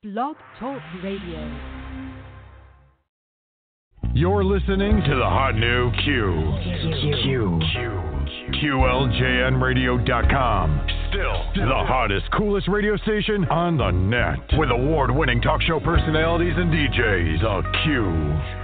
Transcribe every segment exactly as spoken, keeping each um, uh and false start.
Blog Talk Radio. You're listening to the hot new Q. Q. Q. Q L J N radio dot com. Still, Still the hottest, coolest radio station on the net. With award-winning talk show personalities and D Js. The Q.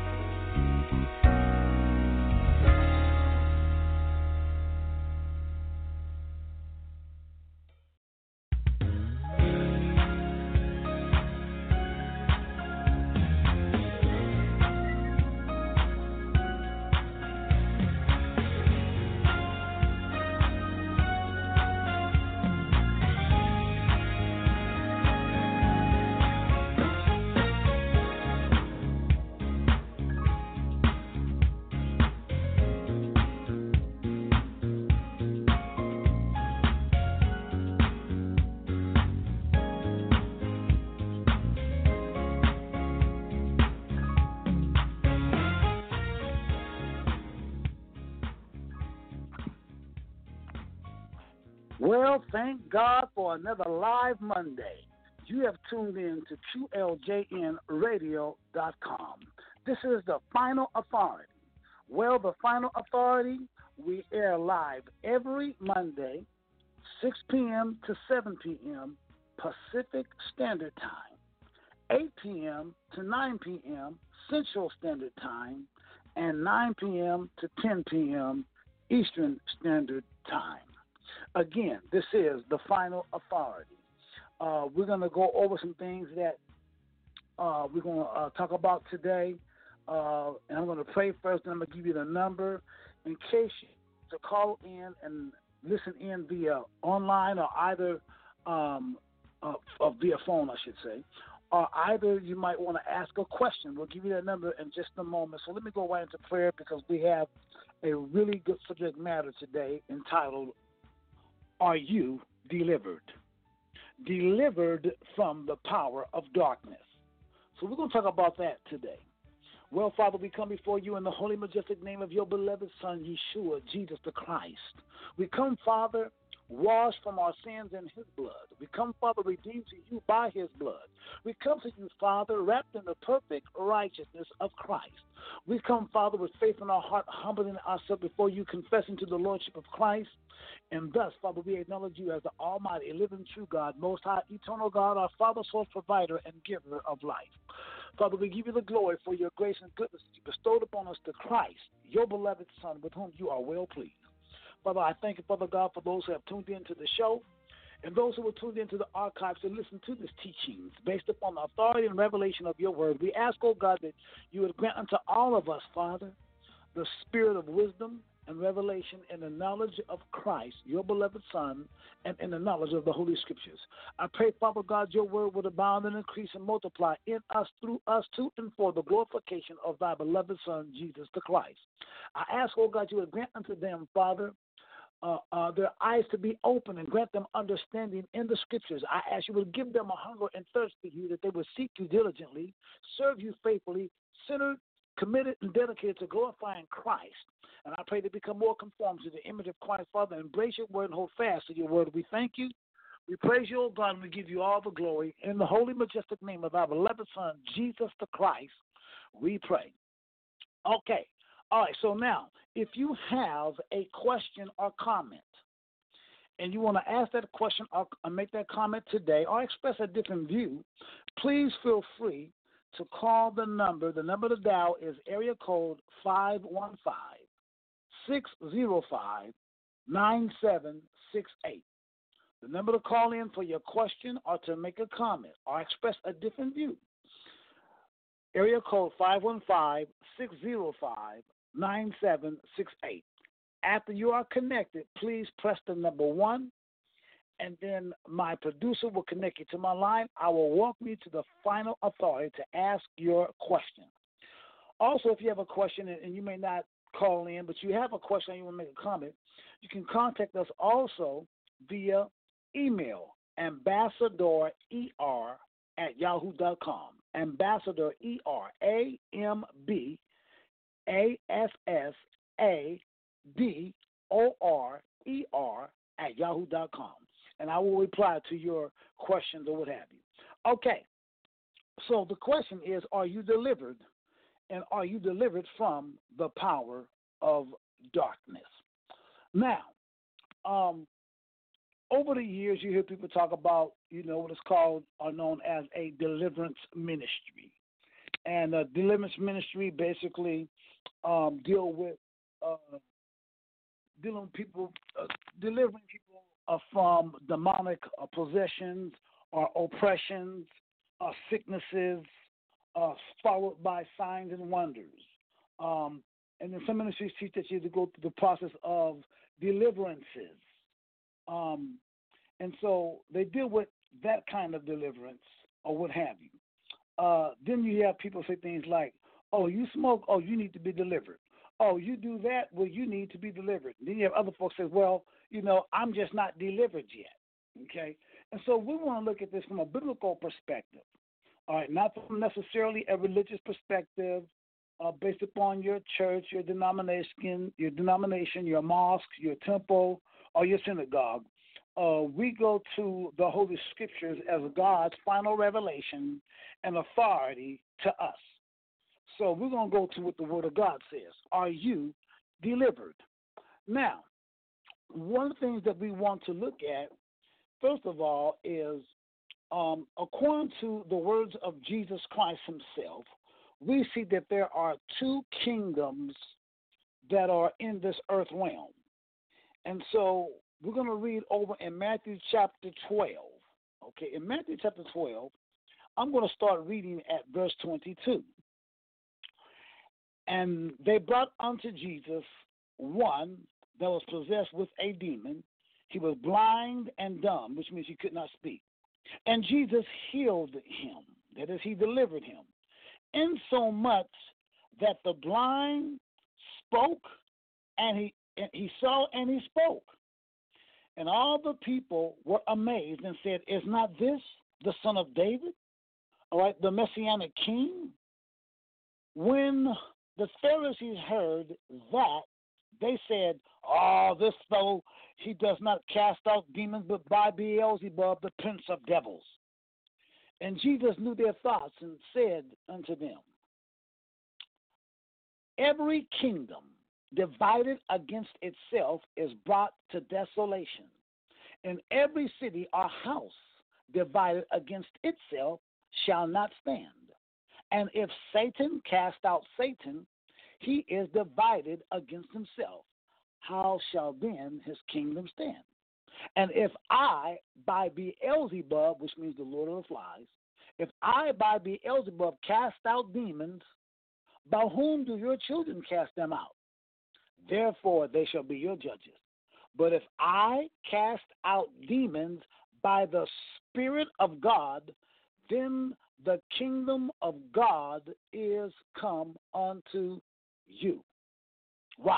Well, thank God for another live Monday. You have tuned in to Q L J N radio dot com. This is the Final Authority. Well, the Final Authority, we air live every Monday, six p.m. to seven p.m. Pacific Standard Time, eight p.m. to nine p.m. Central Standard Time, and nine p.m. to ten p.m. Eastern Standard Time. Again, this is the Final Authority. Uh, we're going to go over some things that uh, we're going to uh, talk about today. Uh, and I'm going to pray first, and I'm going to give you the number in case you to call in and listen in via online or either um, uh, uh, via phone, I should say. Or either you might want to ask a question. We'll give you that number in just a moment. So let me go right into prayer because we have a really good subject matter today entitled, Are You Delivered? Delivered from the power of darkness. So we're going to talk about that today. Well, Father, we come before you in the holy, majestic name of your beloved Son, Yeshua, Jesus the Christ. We come, Father, washed from our sins in his blood. We come, Father, redeemed to you by his blood. We come to you, Father, wrapped in the perfect righteousness of Christ. We come, Father, with faith in our heart, humbling ourselves before you, confessing to the Lordship of Christ. And thus, Father, we acknowledge you as the almighty, living, true God, most high, eternal God, our Father, source, provider, and giver of life. Father, we give you the glory for your grace and goodness that you bestowed upon us to Christ, your beloved Son, with whom you are well pleased. Father, I thank you, Father God, for those who have tuned into the show and those who will tune into the archives to listen to this teachings based upon the authority and revelation of your word. We ask, oh God, that you would grant unto all of us, Father, the spirit of wisdom and revelation in the knowledge of Christ, your beloved Son, and in the knowledge of the Holy Scriptures. I pray, Father God, your word would abound and increase and multiply in us, through us, to and for the glorification of thy beloved Son, Jesus the Christ. I ask, oh God, you would grant unto them, Father, Uh, uh, their eyes to be open and grant them understanding in the Scriptures. I ask you would give them a hunger and thirst for you, that they would seek you diligently, serve you faithfully, centered, committed, and dedicated to glorifying Christ. And I pray to become more conformed to the image of Christ, Father. Embrace your word and hold fast to your word. We thank you. We praise you, O God, and we give you all the glory. In the holy, majestic name of our beloved Son, Jesus the Christ, we pray. Okay. All right, so now, if you have a question or comment, and you want to ask that question or make that comment today or express a different view, please feel free to call the number. The number to dial is area code five one five, six zero five, nine seven six eight. The number to call in for your question or to make a comment or express a different view. Area code five one five, six zero five, nine seven six eight. After you are connected, please press the number one, and then my producer will connect you to my line. I will welcome you to the Final Authority to ask your question. Also, if you have a question, and you may not call in, but you have a question and you want to make a comment, you can contact us also via email, ambassador E R at yahoo dot com. Ambassador E R, A M B A S S A D O R E R at yahoo dot com. And I will reply to your questions or what have you. Okay, So the question is, are you delivered? And are you delivered from the power of darkness? Now, um, over the years, you hear people talk about, you know, what is called or known as a deliverance ministry. And a deliverance ministry basically um, deal with uh, dealing with people, uh, delivering people uh, from demonic uh, possessions or oppressions, uh, sicknesses, uh, followed by signs and wonders. Um, and then some ministries teach that you have to go through the process of deliverances. Um, and so they deal with that kind of deliverance or what have you. Uh, then you have people say things like, oh, you smoke, oh, you need to be delivered. Oh, you do that, well, you need to be delivered. Then you have other folks say, well, you know, I'm just not delivered yet, okay? And so we want to look at this from a biblical perspective, all right, not from necessarily a religious perspective uh, based upon your church, your denomination, your denomination, your mosque, your temple, or your synagogue. Uh, we go to the Holy Scriptures as God's final revelation and authority to us. So we're going to go to what the Word of God says. Are you delivered? Now, one of the things that we want to look at, first of all, is um, according to the words of Jesus Christ himself, we see that there are two kingdoms that are in this earth realm. And so we're going to read over in Matthew chapter twelve. Okay, in Matthew chapter twelve, I'm going to start reading at verse twenty-two. And they brought unto Jesus one that was possessed with a demon. He was blind and dumb, which means he could not speak. And Jesus healed him, that is, he delivered him, insomuch that the blind spoke, and he and he saw and he spoke. And all the people were amazed and said, is not this the son of David? All right, the Messianic king? When the Pharisees heard that, they said, oh, this fellow, he does not cast out demons, but by Beelzebub, the prince of devils. And Jesus knew their thoughts and said unto them, every kingdom divided against itself is brought to desolation, and every city or house divided against itself shall not stand. And if Satan cast out Satan, he is divided against himself. How shall then his kingdom stand? And if I, by Beelzebub, which means the Lord of the Flies, if I, by Beelzebub, cast out demons, by whom do your children cast them out? Therefore they shall be your judges. But if I cast out demons by the Spirit of God, then the kingdom of God is come unto you. Wow.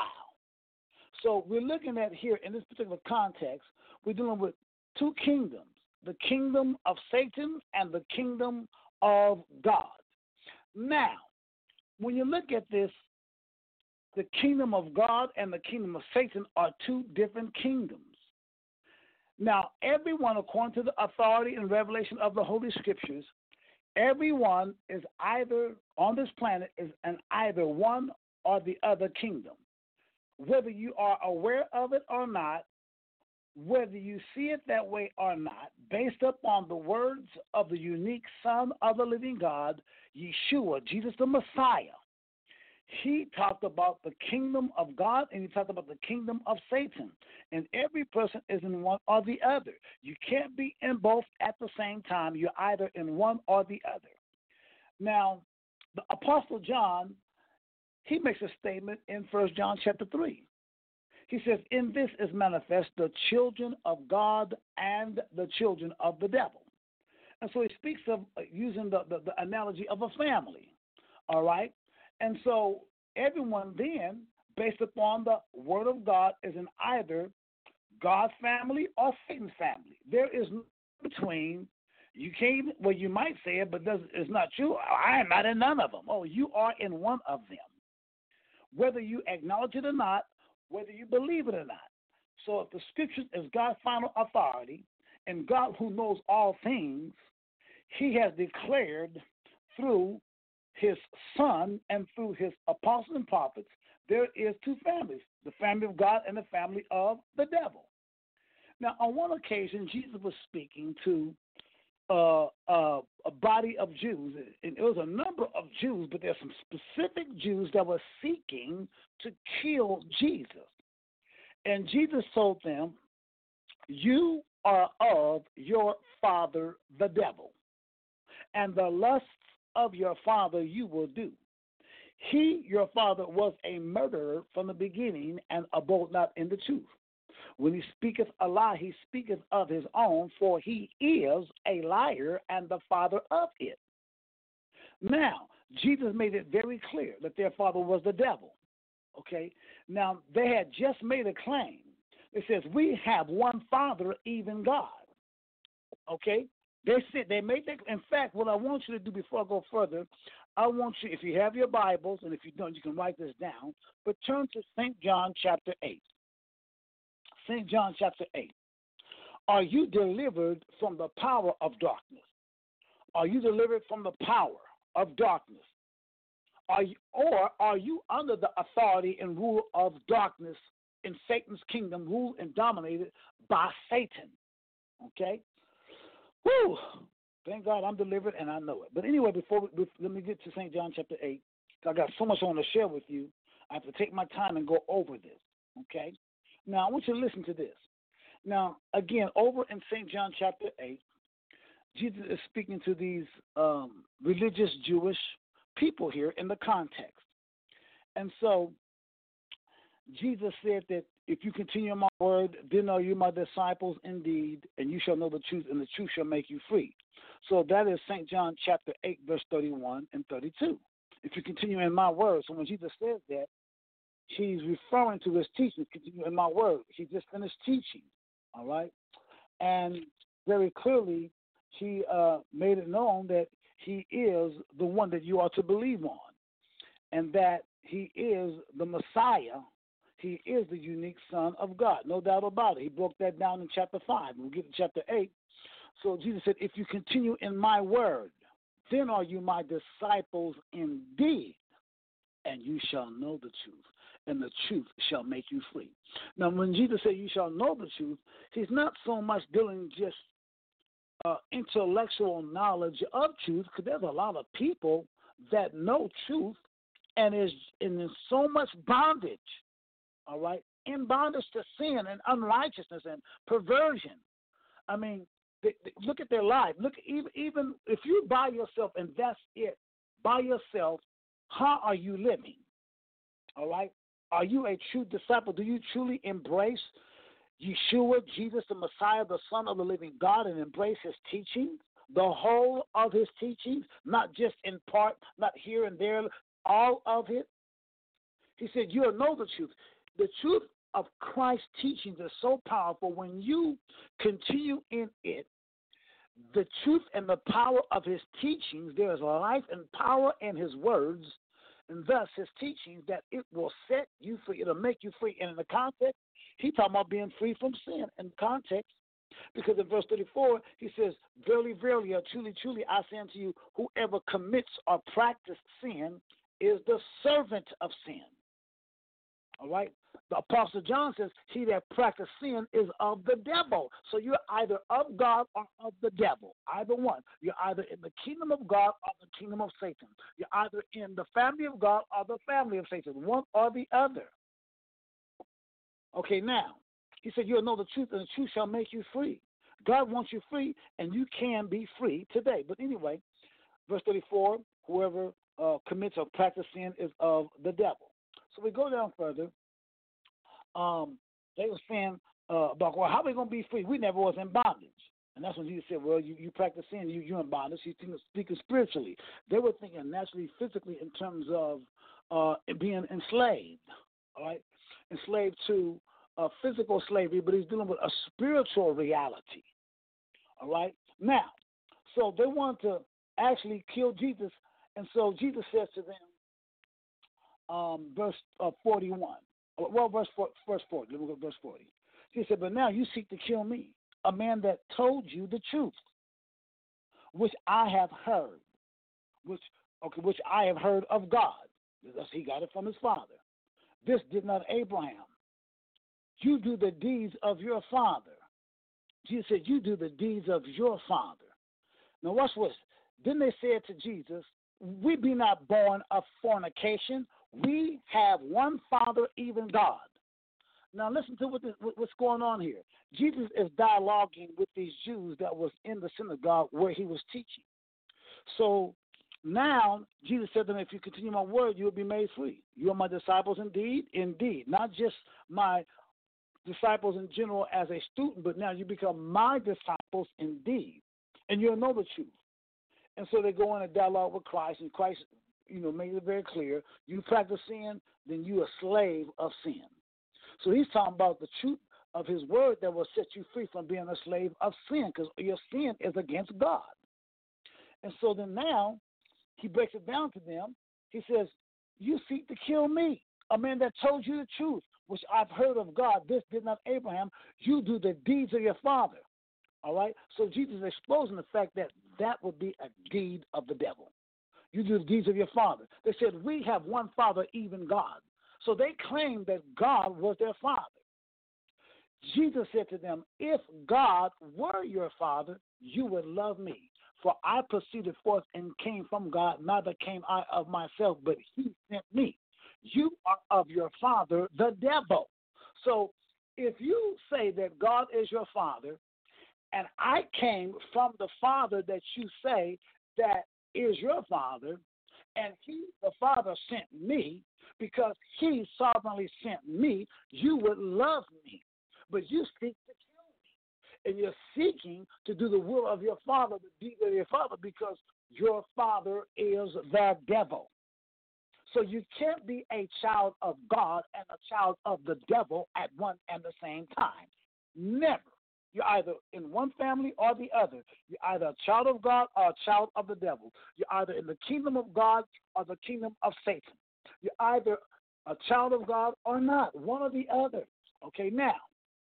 So we're looking at here in this particular context, we're dealing with two kingdoms, the kingdom of Satan and the kingdom of God. Now, when you look at this, the kingdom of God and the kingdom of Satan are two different kingdoms. Now, everyone, according to the authority and revelation of the Holy Scriptures, everyone is either on this planet is an either one or the other kingdom. Whether you are aware of it or not, whether you see it that way or not, based upon the words of the unique Son of the living God, Yeshua, Jesus the Messiah, he talked about the kingdom of God and he talked about the kingdom of Satan. And every person is in one or the other. You can't be in both at the same time. You're either in one or the other. Now, the Apostle John, he makes a statement in First John chapter three. He says, in this is manifest the children of God and the children of the devil. And so he speaks of using the, the, the analogy of a family, all right? And so everyone then, based upon the word of God, is in either God's family or Satan's family. There is no between. You can't, well, you might say it, but it's not true. I am not in none of them. Oh, you are in one of them. Whether you acknowledge it or not, whether you believe it or not. So if the scriptures is God's final authority, and God who knows all things, he has declared through his son and through his apostles and prophets, there is two families, the family of God and the family of the devil. Now, on one occasion, Jesus was speaking to uh, uh, a body of Jews, and it was a number of Jews, but there's some specific Jews that were seeking to kill Jesus. And Jesus told them, you are of your father, the devil, and the lusts of your father you will do. He, your father, was a murderer from the beginning and abode not in the truth. When he speaketh a lie, he speaketh of his own, for he is a liar and the father of it. Now, Jesus made it very clear that their father was the devil. Okay? Now, they had just made a claim. It says, we have one Father, even God. Okay? They said they made that. In fact, what I want you to do before I go further, I want you, if you have your Bibles, and if you don't, you can write this down, but turn to Saint John chapter eight. Saint John chapter eight. Are you delivered from the power of darkness? Are you delivered from the power of darkness? Are you, or are you under the authority and rule of darkness in Satan's kingdom, ruled and dominated by Satan? Okay? Whew. Thank God I'm delivered and I know it. But anyway, before we, before, let me get to Saint John chapter eight. I got so much I want to share with you. I have to take my time and go over this. Okay? Now, I want you to listen to this. Now, again, over in Saint John chapter eight, Jesus is speaking to these um, religious Jewish people here in the context. And so Jesus said that if you continue in my word, then are you my disciples indeed, and you shall know the truth, and the truth shall make you free. So that is Saint John chapter eight, verse thirty-one and thirty-two. If you continue in my word, so when Jesus says that, he's referring to his teaching, continue in my word. He just finished teaching, all right? And very clearly, he uh, made it known that he is the one that you are to believe on, and that he is the Messiah. He is the unique Son of God, no doubt about it. He broke that down in chapter five. We'll get to chapter eight. So Jesus said, if you continue in my word, then are you my disciples indeed, and you shall know the truth, and the truth shall make you free. Now, when Jesus said you shall know the truth, he's not so much dealing just uh, intellectual knowledge of truth, because there's a lot of people that know truth and is in so much bondage, all right, in bondage to sin and unrighteousness and perversion. I mean, they, they, look at their life. Look, even, even if you by yourself and that's it, by yourself, how are you living? All right? Are you a true disciple? Do you truly embrace Yeshua, Jesus, the Messiah, the Son of the living God, and embrace his teachings, the whole of his teachings, not just in part, not here and there, all of it? He said, you'll know the truth. The truth of Christ's teachings is so powerful. When you continue in it, the truth and the power of his teachings, there is life and power in his words, and thus his teachings, that it will set you free. It'll make you free. And in the context, he's talking about being free from sin in context, because in verse thirty-four, he says, verily, verily, or truly, truly, I say unto you, whoever commits or practices sin is the servant of sin. All right? The Apostle John says, he that practices sin is of the devil. So you're either of God or of the devil, either one. You're either in the kingdom of God or the kingdom of Satan. You're either in the family of God or the family of Satan, one or the other. Okay, now, he said, you'll know the truth, and the truth shall make you free. God wants you free, and you can be free today. But anyway, verse thirty-four, whoever uh, commits or practices sin is of the devil. So we go down further. Um, they were saying uh, about, well, how are we going to be free? We never was in bondage. And that's when Jesus said, well, you, you practice sin, you, you're in bondage. He's speaking spiritually. They were thinking naturally, physically, in terms of uh, being enslaved, all right? Enslaved to uh, physical slavery, but he's dealing with a spiritual reality, all right? Now, so they want to actually kill Jesus, and so Jesus says to them, um, verse uh, forty-one, well, verse, verse forty, let me go to verse forty. He said, but now you seek to kill me, a man that told you the truth, which I have heard. which okay, which I have heard of God. Thus he got it from his father. This did not Abraham. You do the deeds of your father. Jesus said, you do the deeds of your father. Now watch this. Then they said to Jesus, we be not born of fornication. We have one Father, even God. Now listen to what this, what's going on here. Jesus is dialoguing with these Jews that was in the synagogue where he was teaching. So now Jesus said to them, if you continue my word, you will be made free. You are my disciples indeed, indeed. Not just my disciples in general as a student, but now you become my disciples indeed. And you'll know the truth. And so they go in a dialogue with Christ, and Christ, you know, makes it very clear, you practice sin, then you're a slave of sin. So he's talking about the truth of his word that will set you free from being a slave of sin, because your sin is against God. And so then now he breaks it down to them. He says, you seek to kill me, a man that told you the truth, which I've heard of God. This did not Abraham. You do the deeds of your father. All right? So Jesus is exposing the fact that that would be a deed of the devil. You do the deeds of your father. They said, we have one Father, even God. So they claimed that God was their Father. Jesus said to them, if God were your Father, you would love me. For I proceeded forth and came from God, neither came I of myself, but he sent me. You are of your father, the devil. So if you say that God is your Father, and I came from the Father that you say that is your Father, and he, the Father, sent me, because he sovereignly sent me, you would love me. But you seek to kill me. And you're seeking to do the will of your Father, the deed of your Father, because your Father is the devil. So you can't be a child of God and a child of the devil at one and the same time. Never. You're either in one family or the other. You're either a child of God or a child of the devil. You're either in the kingdom of God or the kingdom of Satan. You're either a child of God or not, one or the other. Okay, now,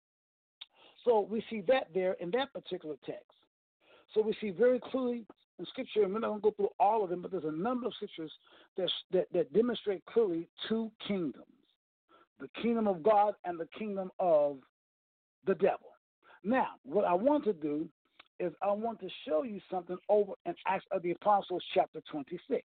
so we see that there in that particular text. So we see very clearly in Scripture, and we're not going to go through all of them, but there's a number of Scriptures that, that, that demonstrate clearly two kingdoms, the kingdom of God and the kingdom of the devil. Now, what I want to do is I want to show you something over in Acts of the Apostles, chapter twenty-six.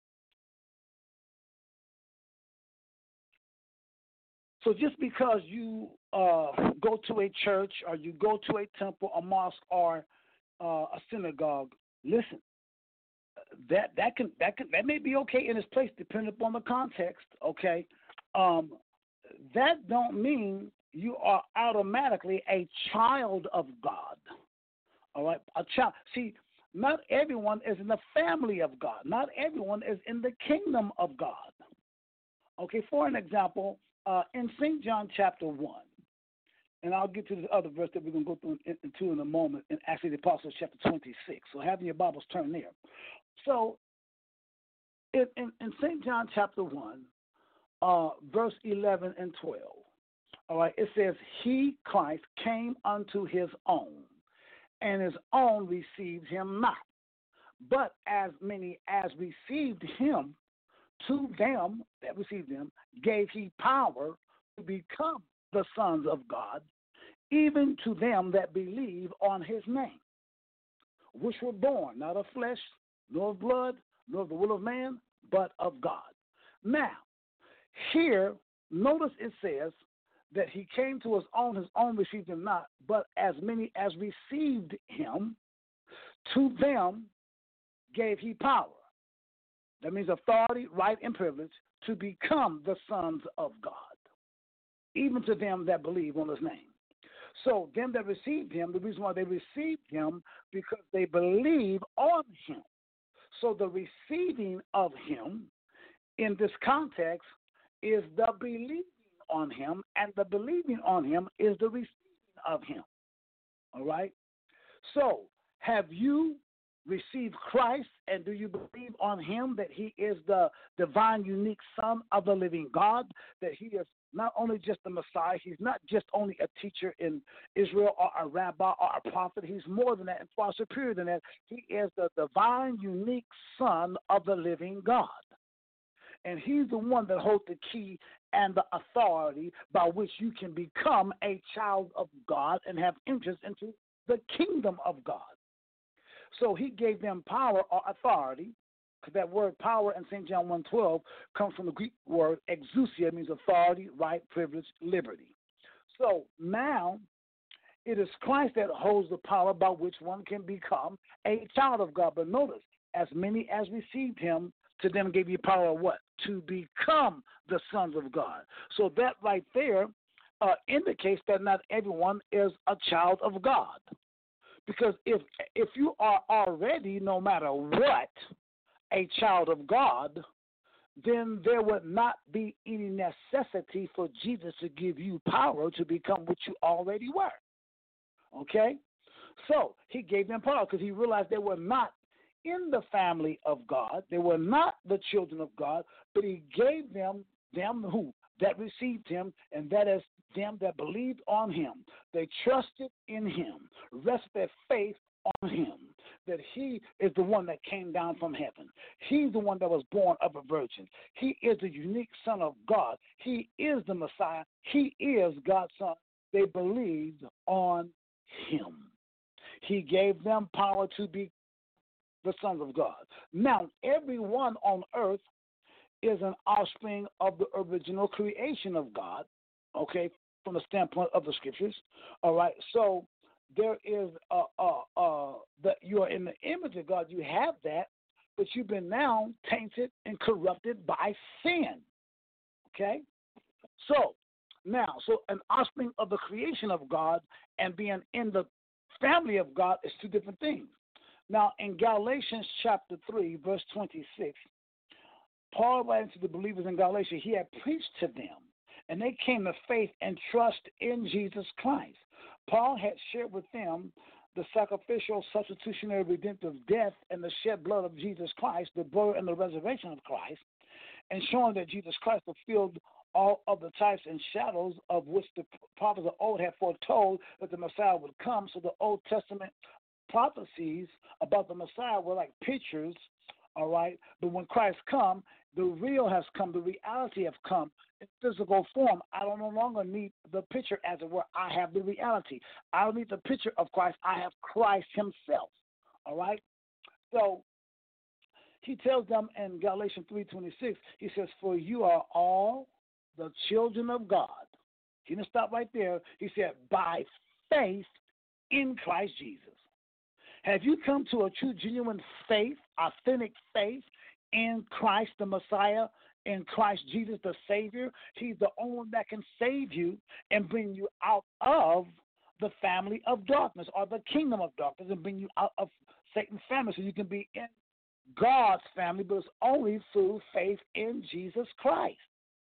So just because you uh, go to a church or you go to a temple, a mosque, or uh, a synagogue, listen, that that can that can that may be okay in its place, depending upon the context. Okay, um, that don't mean you are automatically a child of God. All right, a child. See, not everyone is in the family of God. Not everyone is in the kingdom of God. Okay, for an example, uh, in Saint John chapter one, and I'll get to the other verse that we're going to go through in, into in a moment, in Acts of the Apostles chapter twenty-six. So having your Bibles turn there. So in, in, in Saint John chapter one, uh, verse eleven and twelve, all right, it says, he, Christ, came unto his own, and his own received him not. But as many as received him, to them that received him, gave he power to become the sons of God, even to them that believe on his name, which were born not of flesh, nor of blood, nor of the will of man, but of God. Now, here, notice it says that he came to his own, his own received him not, but as many as received him, to them gave he power. That means authority, right, and privilege to become the sons of God, even to them that believe on his name. So them that received him, the reason why they received him, because they believe on him. So the receiving of him in this context is the believing on him, and the believing on him is the receiving of him. All right? So have you received Christ and do you believe on him that he is the divine, unique Son of the living God, that he is not only just the Messiah, he's not just only a teacher in Israel or a rabbi or a prophet, he's more than that and far superior than that. He is the divine, unique Son of the living God. And he's the one that holds the key and the authority by which you can become a child of God and have entrance into the kingdom of God. So he gave them power or authority, because that word power in Saint John one twelve comes from the Greek word exousia, means authority, right, privilege, liberty. So now it is Christ that holds the power by which one can become a child of God. But notice, as many as received him, to them gave you power what? To become the sons of God. So that right there uh, indicates that not everyone is a child of God. Because if if you are already, no matter what, a child of God, then there would not be any necessity for Jesus to give you power to become what you already were. Okay? So he gave them power because he realized they were not in the family of God. They were not the children of God, but he gave them, them who? That received him, and that is them that believed on him. They trusted in him, rested their faith on him, that he is the one that came down from heaven. He's the one that was born of a virgin. He is the unique Son of God. He is the Messiah. He is God's Son. They believed on him. He gave them power to be the sons of God. Now, everyone on earth is an offspring of the original creation of God, okay, from the standpoint of the scriptures. All right, so there is a, a, a, that you are in the image of God. You have that, but you've been now tainted and corrupted by sin. Okay, so now, so an offspring of the creation of God and being in the family of God is two different things. Now, in Galatians chapter three, verse twenty-six, Paul, writing to the believers in Galatia, he had preached to them, and they came to faith and trust in Jesus Christ. Paul had shared with them the sacrificial, substitutionary, redemptive death and the shed blood of Jesus Christ, the burial and the resurrection of Christ, and showing that Jesus Christ fulfilled all of the types and shadows of which the prophets of old had foretold that the Messiah would come. So the Old Testament prophecies about the Messiah were like pictures, all right? But when Christ come, the real has come, the reality has come in physical form. I don't no longer need the picture, as it were. I have the reality. I don't need the picture of Christ. I have Christ himself, all right? So he tells them in Galatians three twenty-six, he says, for you are all the children of God. He didn't stop right there. He said, by faith in Christ Jesus. Have you come to a true, genuine faith, authentic faith in Christ the Messiah, in Christ Jesus the Savior? He's the only one that can save you and bring you out of the family of darkness or the kingdom of darkness and bring you out of Satan's family so you can be in God's family, but it's only through faith in Jesus Christ.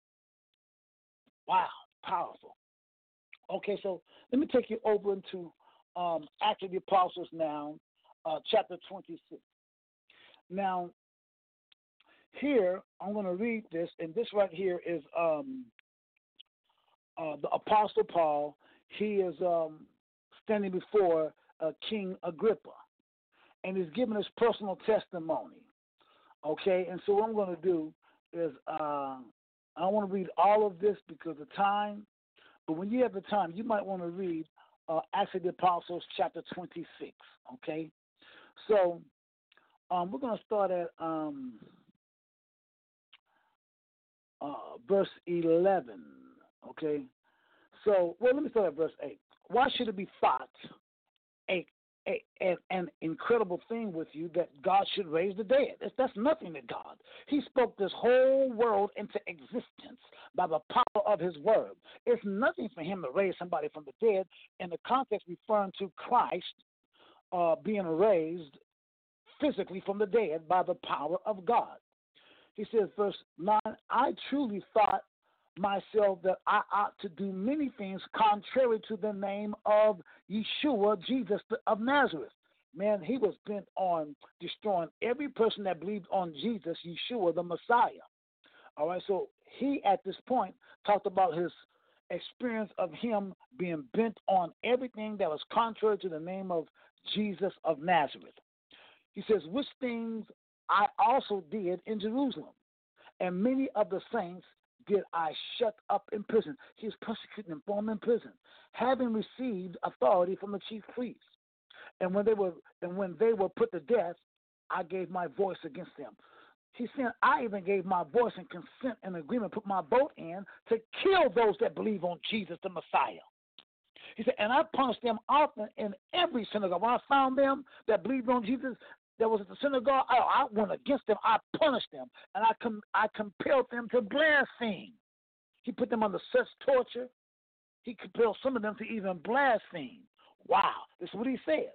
Wow, powerful. Okay, so let me take you over into um, Acts of the Apostles now, uh, chapter twenty-six. Now, here, I'm going to read this, and this right here is um, uh, the Apostle Paul. He is um, standing before uh, King Agrippa, and he's giving his personal testimony. Okay, and so what I'm going to do is uh, I don't want to read all of this because of time, but when you have the time, you might want to read uh, Acts of the Apostles, chapter twenty-six, okay? So um, we're going to start at um, uh, verse eleven, okay? So, well, let me start at verse eight. Why should it be thought a A, a, an incredible thing with you that God should raise the dead? That's, that's nothing to God. He spoke this whole world into existence by the power of his word. It's nothing for him to raise somebody from the dead, in the context referring to Christ uh, being raised physically from the dead by the power of God. He says, verse nine, I truly thought myself that I ought to do many things contrary to the name of Yeshua, Jesus of Nazareth. man, he was bent on destroying every person that believed on Jesus, Yeshua, the Messiah. All right, so he at this point talked about his experience of him being bent on everything that was contrary to the name of Jesus of Nazareth. He says, which things I also did in Jerusalem, and many of the saints did I shut up in prison. He was persecuting them, throwing them in prison, having received authority from the chief priests. And when they were and when they were put to death, I gave my voice against them. He said, I even gave my voice and consent and agreement, put my vote in to kill those that believe on Jesus the Messiah. He said, and I punished them often in every synagogue. When I found them that believed on Jesus that was at the synagogue, I, I went against them. I punished them, and I com- I compelled them to blaspheme. He put them under such torture. He compelled some of them to even blaspheme. Wow, this is what he said.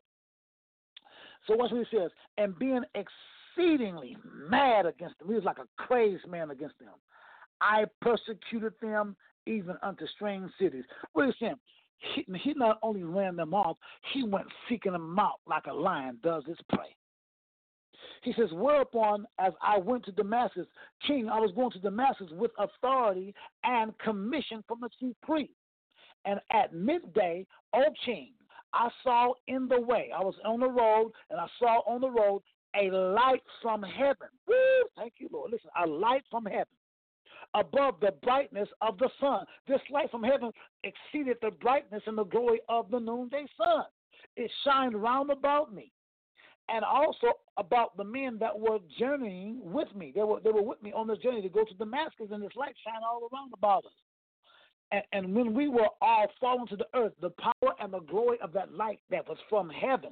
So watch what he says. And being exceedingly mad against them, he was like a crazed man against them. I persecuted them even unto strange cities. What are you saying? He, he not only ran them off, he went seeking them out like a lion does his prey. He says, whereupon, as I went to Damascus, king, I was going to Damascus with authority and commission from the chief priest. And at midday, O king, I saw in the way, I was on the road, and I saw on the road a light from heaven. Woo, thank you, Lord. Listen, a light from heaven, above the brightness of the sun. This light from heaven exceeded the brightness and the glory of the noonday sun. It shined round about me, and also about the men that were journeying with me. They were they were with me on this journey to go to Damascus, and this light shined all around about us. And, and when we were all fallen to the earth, the power and the glory of that light that was from heaven,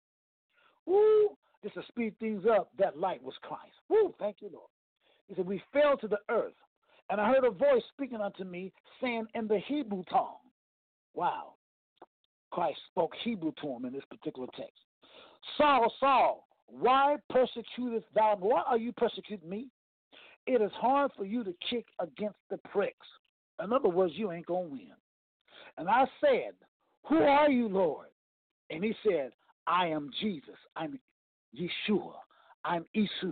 woo, just to speed things up, that light was Christ. Woo, thank you, Lord. He said, we fell to the earth, and I heard a voice speaking unto me, saying in the Hebrew tongue. Wow. Christ spoke Hebrew to him in this particular text. Saul, Saul, why persecutest thou me? Why are you persecuting me? It is hard for you to kick against the pricks. In other words, you ain't going to win. And I said, who are you, Lord? And he said, I am Jesus. I'm Yeshua. I'm Jesus.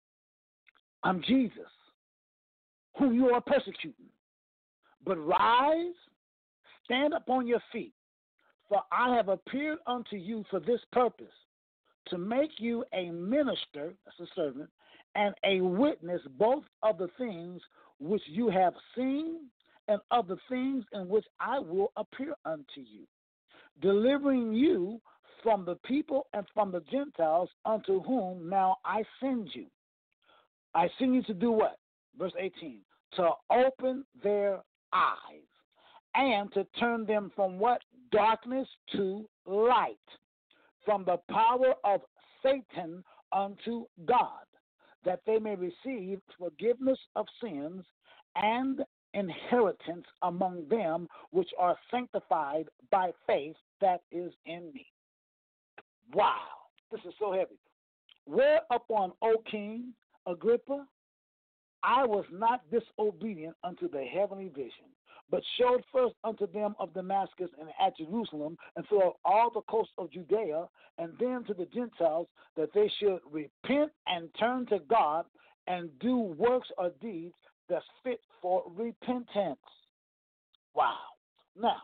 I'm Jesus, whom you are persecuting. But rise, stand upon your feet, for I have appeared unto you for this purpose, to make you a minister, that's a servant, and a witness both of the things which you have seen and of the things in which I will appear unto you, delivering you from the people and from the Gentiles unto whom now I send you. I send you to do what? Verse eighteen, to open their eyes and to turn them from what? Darkness to light, from the power of Satan unto God, that they may receive forgiveness of sins and inheritance among them which are sanctified by faith that is in me. Wow, this is so heavy. Whereupon, O King Agrippa, I was not disobedient unto the heavenly vision, but showed first unto them of Damascus and at Jerusalem, and throughout all the coast of Judea, and then to the Gentiles, that they should repent and turn to God and do works or deeds that's fit for repentance. Wow. Now,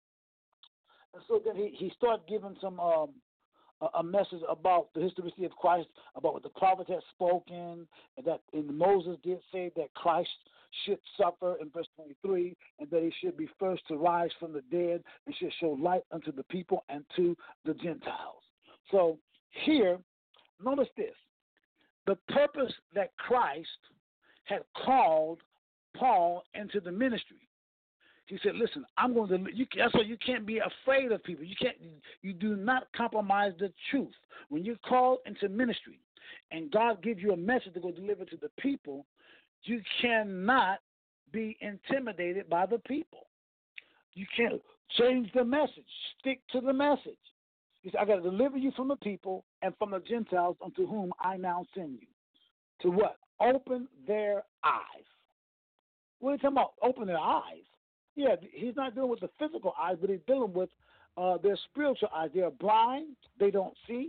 and so then he, he started giving some um, a, a message about the historicity of Christ, about what the prophet had spoken, and that and Moses did say that Christ should suffer in verse twenty-three, and that he should be first to rise from the dead, and should show light unto the people and to the Gentiles. So here, notice this. The purpose that Christ had called Paul into the ministry. He said, listen, I'm going to, you, that's why you can't be afraid of people. You can't, you do not compromise the truth. When you're called into ministry and God gives you a message to go deliver to the people, you cannot be intimidated by the people. You can't change the message. Stick to the message. He said, I got to deliver you from the people and from the Gentiles unto whom I now send you. To what? Open their eyes. What are you talking about? Open their eyes. Yeah, he's not dealing with the physical eyes, but he's dealing with uh, their spiritual eyes. They are blind. They don't see.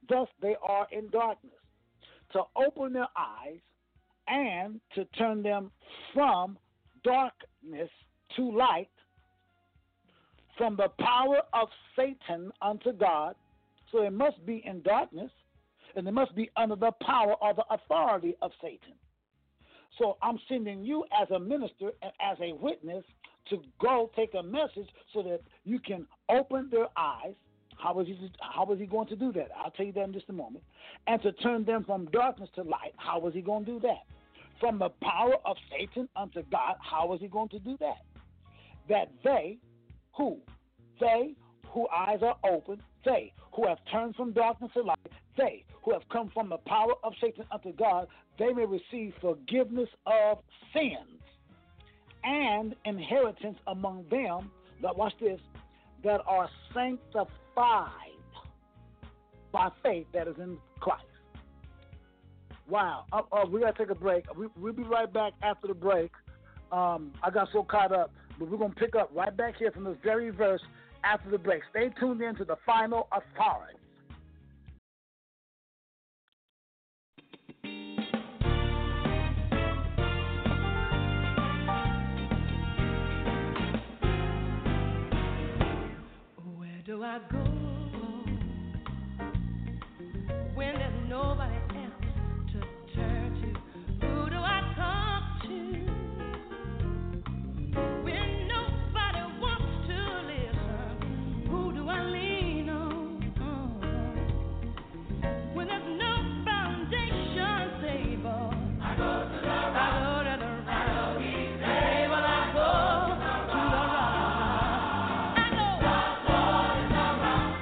thus they are in darkness, to open their eyes and to turn them from darkness to light, from the power of Satan unto God. So they must be in darkness, and they must be under the power or the authority of Satan. So I'm sending you as a minister and as a witness to go take a message so that you can open their eyes. How is he, how is he going to do that? I'll tell you that in just a moment. And to turn them from darkness to light. How is he going to do that? From the power of Satan unto God. How is he going to do that? That they who, they who eyes are open, they who have turned from darkness to light, they who have come from the power of Satan unto God, they may receive forgiveness of sins and inheritance among them, that, watch this, that are sanctified by faith that is in Christ. Wow. Uh, uh, we got to take a break. We, we'll be right back after the break. Um, I got so caught up, but we're going to pick up right back here from this very verse after the break. Stay tuned in to the final authority. Where do I go when there's nobody else to turn to? Who do I talk to when nobody wants to listen? Who do I lean on when there's no foundation stable? I go to the rock. I go to the rock. I know he's there. Well, I go to the rock. I know the Lord is the rock.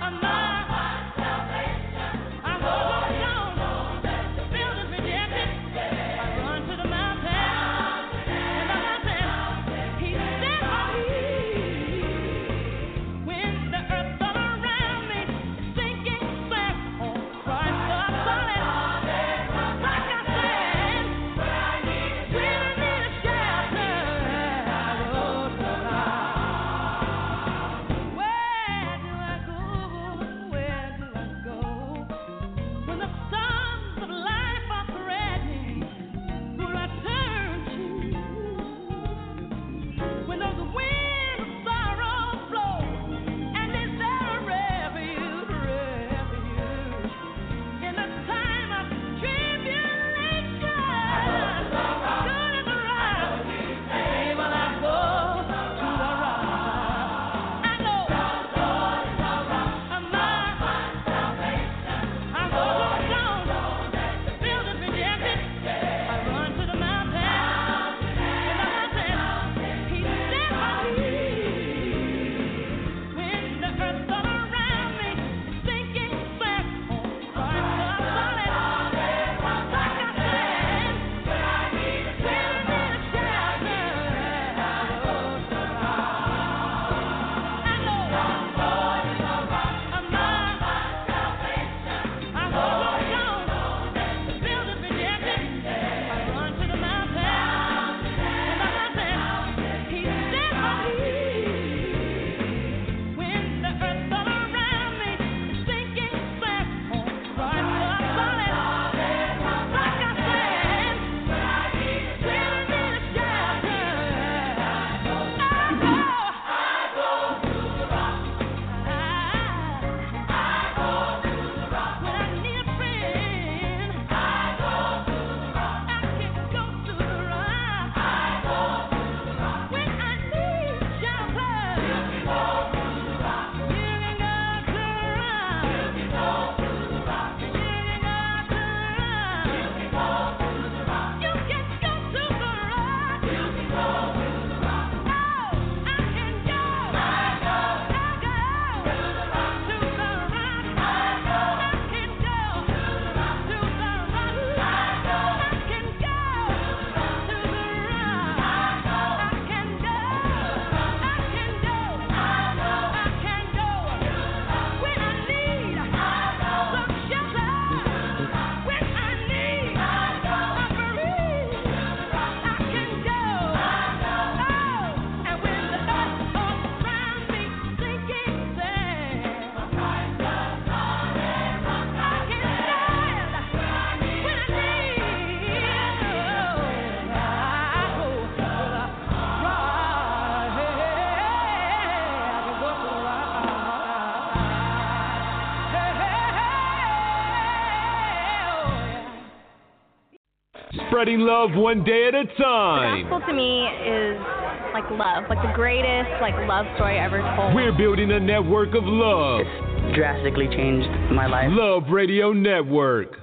spreading love one day at a time. The gospel to me is like love, like the greatest like love story ever told. We're building a network of love. It's drastically changed my life. Love Radio Network.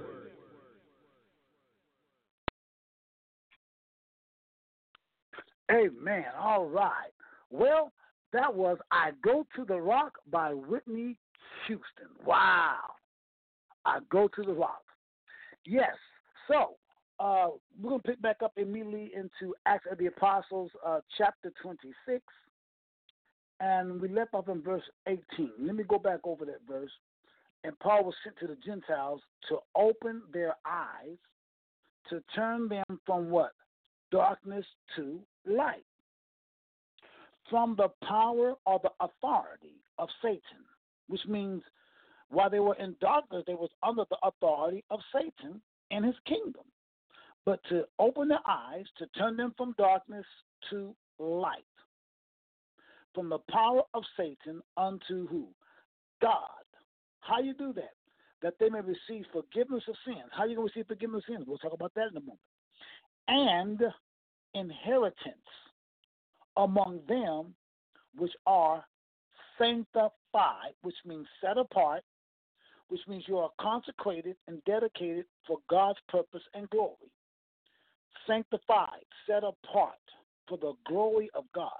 Amen. All right. Well, that was I Go to the Rock by Whitney Houston. Wow. I Go to the Rock. Yes. So, uh, we're going to pick back up immediately into Acts of the Apostles, uh, chapter twenty-six. And we left off in verse eighteen. Let me go back over that verse. And Paul was sent to the Gentiles to open their eyes, to turn them from what? Darkness to light. From the power or the authority of Satan, which means while they were in darkness, they was under the authority of Satan and his kingdom. But to open their eyes, to turn them from darkness to light. From the power of Satan unto who? God. How you do that? That they may receive forgiveness of sins. How you going to receive forgiveness of sins? We'll talk about that in a moment. And inheritance among them which are sanctified, which means set apart, which means you are consecrated and dedicated for God's purpose and glory. Sanctified, set apart for the glory of God.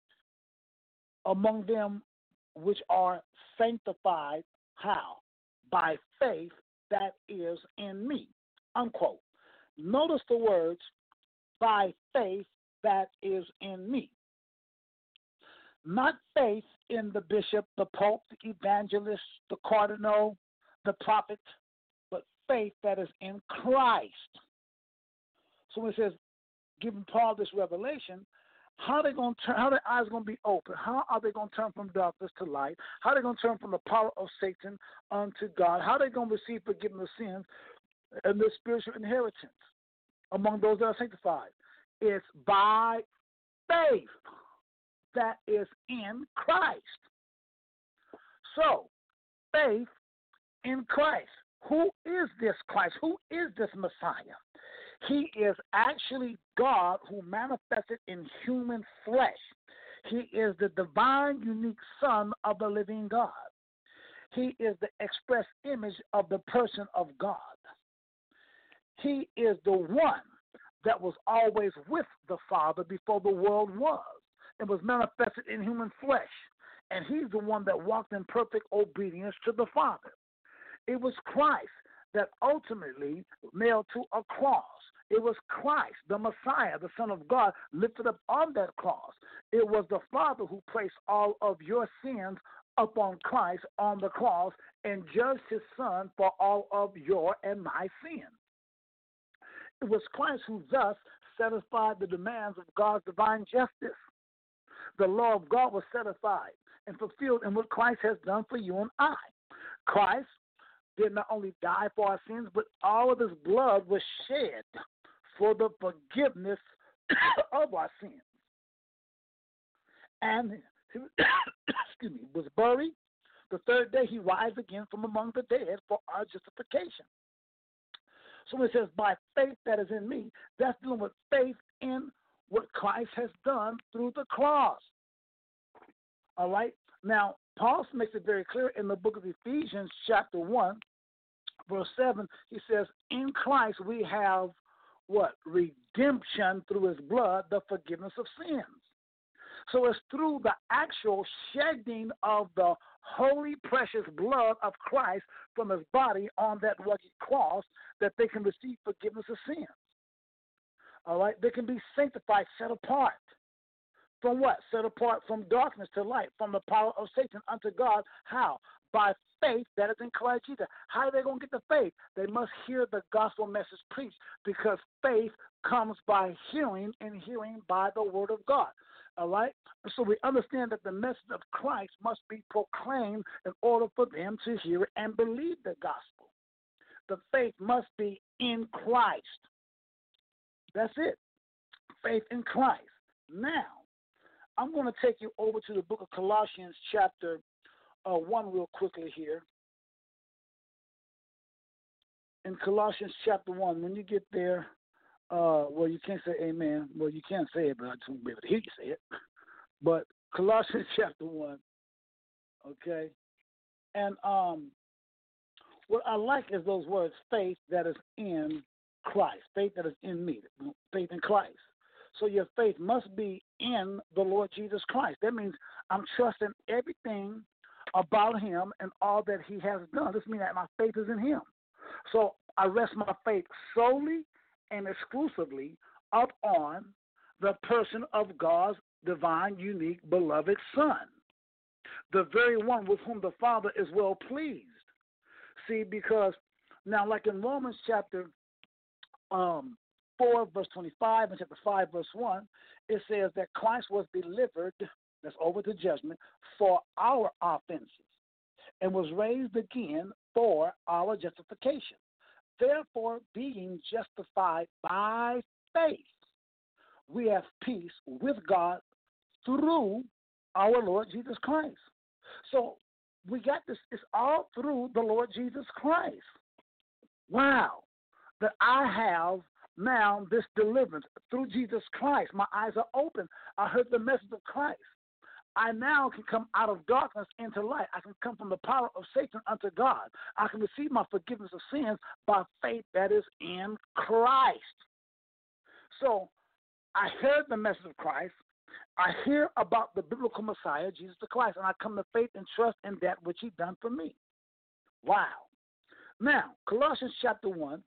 Among them which are sanctified, how? By faith that is in me. Unquote. Notice the words, by faith that is in me. Not faith in the bishop, the pope, the evangelist, the cardinal, the prophet, but faith that is in Christ. So when it says, giving Paul this revelation, how are they going to turn? How are their eyes going to be open? How are they going to turn from darkness to light? How are they going to turn from the power of Satan unto God? How are they going to receive forgiveness of sins and their spiritual inheritance among those that are sanctified? It's by faith that is in Christ. So, faith in Christ. Who is this Christ? Who is this Messiah? He is actually God who manifested in human flesh. He is the divine, unique Son of the living God. He is the express image of the person of God. He is the one that was always with the Father before the world was and was manifested in human flesh. And he's the one that walked in perfect obedience to the Father. It was Christ that ultimately nailed to a cross. It was Christ, the Messiah, the Son of God, lifted up on that cross. It was the Father who placed all of your sins upon Christ on the cross and judged his Son for all of your and my sins. It was Christ who thus satisfied the demands of God's divine justice. The law of God was satisfied and fulfilled in what Christ has done for you and I. Christ did not only die for our sins, but all of his blood was shed for the forgiveness of our sins. And he excuse me, was buried. The third day he rise again from among the dead for our justification. So when it says, by faith that is in me, that's dealing with faith in what Christ has done through the cross. All right? Now, Paul makes it very clear in the book of Ephesians, chapter one, verse seven. He says, in Christ we have what? Redemption through his blood, the forgiveness of sins. So it's through the actual shedding of the holy, precious blood of Christ from his body on that rugged cross that they can receive forgiveness of sins. All right? They can be sanctified, set apart. From what? Set apart from darkness to light, from the power of Satan unto God. How? By faith that is in Christ Jesus. How are they going to get the faith? They must hear the gospel message preached, because faith comes by hearing, and hearing by the word of God. All right? So we understand that the message of Christ must be proclaimed in order for them to hear it and believe the gospel. The faith must be in Christ. That's it. Faith in Christ. Now, I'm going to take you over to the book of Colossians chapter uh, one real quickly here. In Colossians chapter one, when you get there, Uh, well, you can't say amen. Well, you can say it, but I just won't be able to hear you say it. But Colossians chapter one, okay? And um, what I like is those words, faith that is in Christ, faith that is in me, faith in Christ. So your faith must be in the Lord Jesus Christ. That means I'm trusting everything about him and all that he has done. This means that my faith is in him. So I rest my faith solely and exclusively up on the person of God's divine, unique, beloved Son, the very one with whom the Father is well pleased. See, because now, like in Romans chapter um, four, verse twenty-five, and chapter five, verse one, it says that Christ was delivered, that's over to judgment, for our offenses, and was raised again for our justification. Therefore, being justified by faith, we have peace with God through our Lord Jesus Christ. So we got this, it's all through the Lord Jesus Christ. Wow. That I have now this deliverance through Jesus Christ. My eyes are open. I heard the message of Christ. I now can come out of darkness into light. I can come from the power of Satan unto God. I can receive my forgiveness of sins by faith that is in Christ. So I heard the message of Christ. I hear about the biblical Messiah, Jesus the Christ, and I come to faith and trust in that which he done for me. Wow. Now, Colossians chapter one,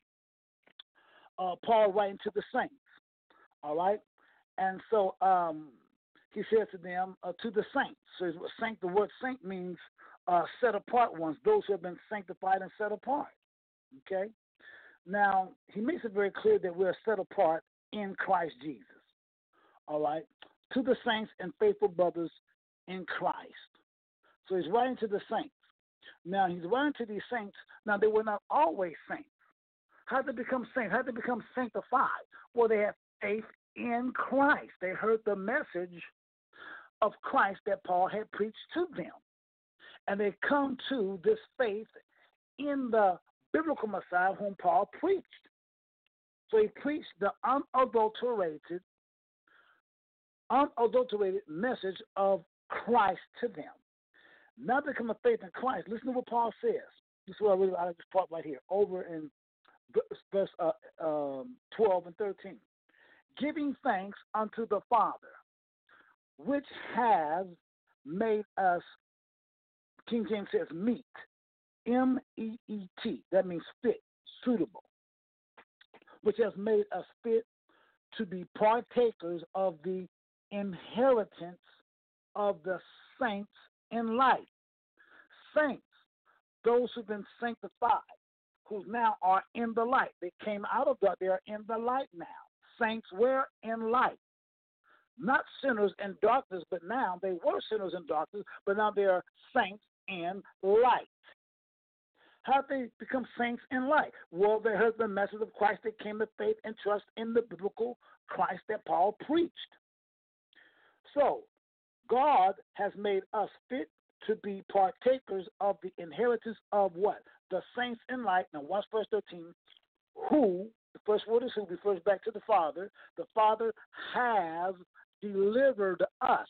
uh, Paul writing to the saints, all right? And so um, he says to them, uh, to the saints. So saint, the word saint means uh, set apart ones, those who have been sanctified and set apart, okay? Now, he makes it very clear that we're set apart in Christ Jesus, all right? To the saints and faithful brothers in Christ. So he's writing to the saints. Now, he's writing to these saints. Now, they were not always saints. How did they become saints? How did they become sanctified? Well, they had faith in Christ. They heard the message of Christ that Paul had preached to them. And they come to this faith in the biblical Messiah whom Paul preached. So he preached the unadulterated, unadulterated message of Christ to them. Now they come to faith in Christ. Listen to what Paul says. This is what I really like this part right here, over in verse uh, um, twelve and thirteen. Giving thanks unto the Father, which has made us, King James says, meet, M E E T, that means fit, suitable, which has made us fit to be partakers of the inheritance of the saints in light. Saints, those who've been sanctified, who now are in the light. They came out of that, they are in the light now. Saints were in light. Not sinners in darkness, but now they were sinners in darkness, but now they are saints in light. How did they become saints in light? Well, they heard the message of Christ. They came to faith and trust in the biblical Christ that Paul preached. So, God has made us fit to be partakers of the inheritance of what? The saints in light. Now, watch verse thirteen. Who, the first word is who, refers back to the Father. The Father has delivered us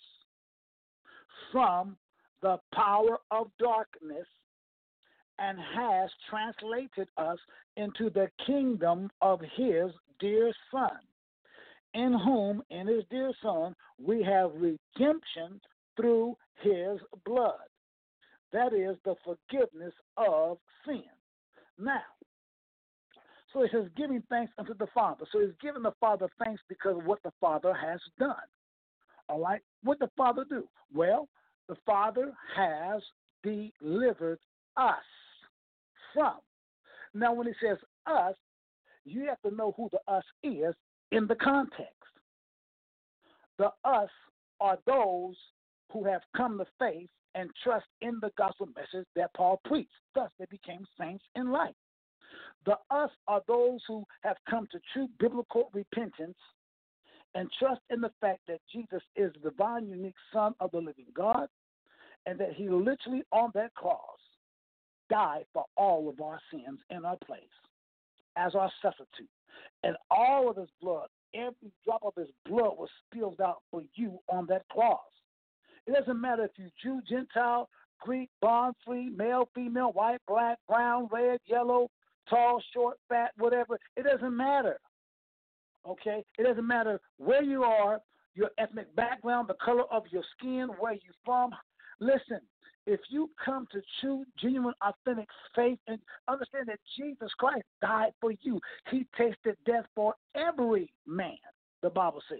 from the power of darkness and has translated us into the kingdom of his dear Son, in whom, in his dear Son, we have redemption through his blood. That is the forgiveness of sin. Now, so it says giving thanks unto the Father. So he's giving the Father thanks because of what the Father has done. All right? What did the Father do? Well, the Father has delivered us from. Now, when he says us, you have to know who the us is in the context. The us are those who have come to faith and trust in the gospel message that Paul preached. Thus, they became saints in light. The us are those who have come to true biblical repentance and trust in the fact that Jesus is the divine, unique Son of the living God, and that he literally on that cross died for all of our sins in our place. as our substitute. And all of his blood, every drop of his blood was spilled out for you on that cross. It doesn't matter if you Jew, Gentile, Greek, bond free, male, female, white, black, brown, red, yellow, tall, short, fat, whatever. It doesn't matter. Okay? It doesn't matter where you are, your ethnic background, the color of your skin, where you're from. Listen, if you come to true, genuine, authentic faith and understand that Jesus Christ died for you, he tasted death for every man, the Bible says.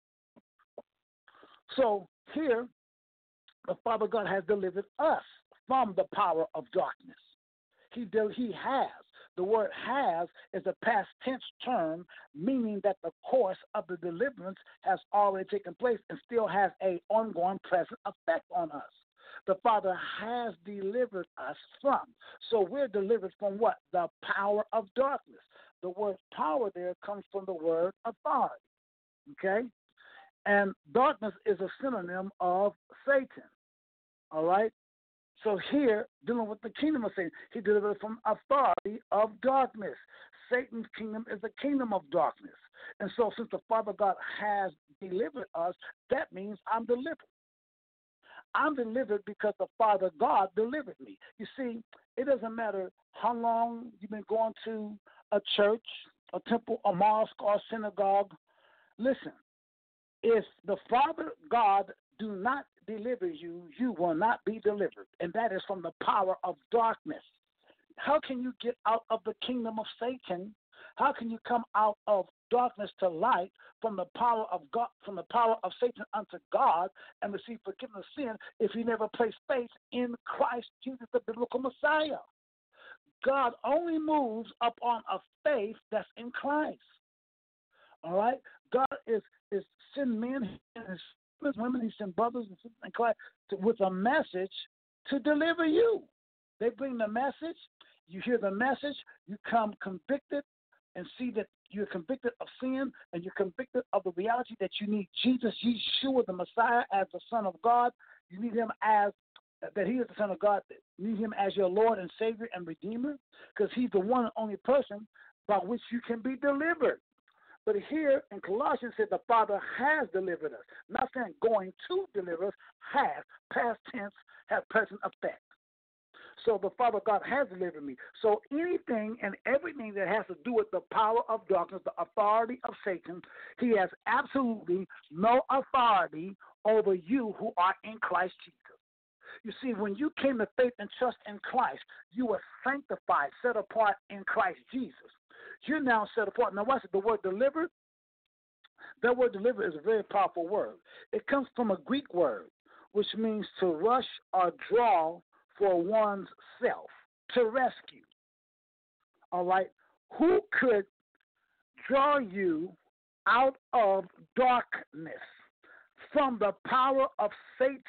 So here, the Father God has delivered us from the power of darkness. He, do, he has. The word has is a past tense term, meaning that the course of the deliverance has already taken place and still has an ongoing present effect on us. The Father has delivered us from. So we're delivered from what? The power of darkness. The word power there comes from the word authority. Okay? And darkness is a synonym of Satan. All right? So here, dealing with the kingdom of Satan, he delivered from authority of darkness. Satan's kingdom is the kingdom of darkness. And so since the Father God has delivered us, that means I'm delivered. I'm delivered because the Father God delivered me. You see, it doesn't matter how long you've been going to a church, a temple, a mosque, or a synagogue. Listen, if the Father God do not deliver you, you will not be delivered. And that is from the power of darkness. How can you get out of the kingdom of Satan? How can you come out of darkness to light from the power of God, from the power of Satan unto God, and receive forgiveness of sin if you never place faith in Christ Jesus, the biblical Messiah? God only moves upon a faith that's in Christ. All right? God is is send men and his women, he send brothers and sisters in Christ to, with a message to deliver you. They bring the message, you hear the message, you come convicted and see that you're convicted of sin and you're convicted of the reality that you need Jesus, Yeshua, the Messiah, as the Son of God. You need him as, that he is the Son of God. You need him as your Lord and Savior and Redeemer, because he's the one and only person by which you can be delivered. But here in Colossians, it said the Father has delivered us. Not saying going to deliver us, has, past tense, has present effect. So the Father God has delivered me. So anything and everything that has to do with the power of darkness, the authority of Satan, he has absolutely no authority over you who are in Christ Jesus. You see, when you came to faith and trust in Christ, you were sanctified, set apart in Christ Jesus. You're now set apart. Now, watch it. The word delivered, that word delivered is a very powerful word. It comes from a Greek word, which means to rush or draw for one's self, to rescue. All right? Who could draw you out of darkness from the power of Satan?